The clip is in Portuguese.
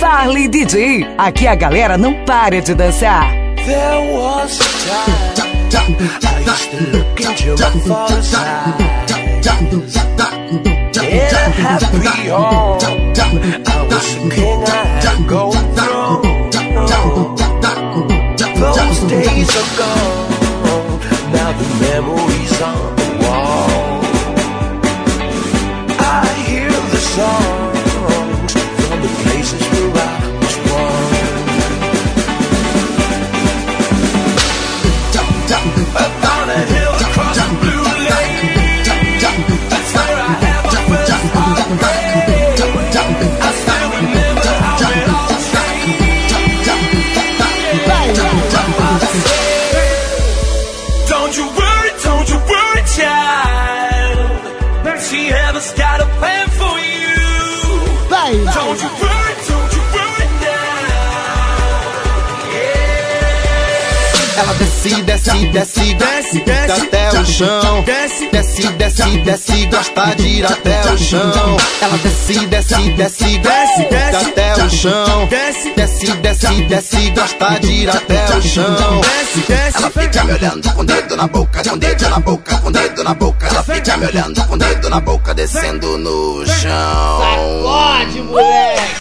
Charlie DJ. Aqui a galera não para de dançar. There was a time I used to look into my father's eyes. In a happy home, I was the king, I had a gold throne. Those days are gone, now the memories on the wall. I hear the songs from the places where I was born. Up on a hill across the blue lake, that's where I had my first heartbreak. I still remember how it all changed. Don't you worry, child. She heaven's got a plan for you. Don't you worry now. Ela desce, desce, desce, desce, desce até o chão. Desce, desce, desce, desce, gosta de ir até o chão. Ela desce, desce, desce, desce, desce até o chão. Desce, desce, desce, desce, gosta de ir até o chão. Desce, desce. Ela fica me olhando com o dedo na boca, com o dedo na boca, com o dedo na boca. Ela fica me olhando com o dedo na boca, descendo no chão. Sacode, moleque!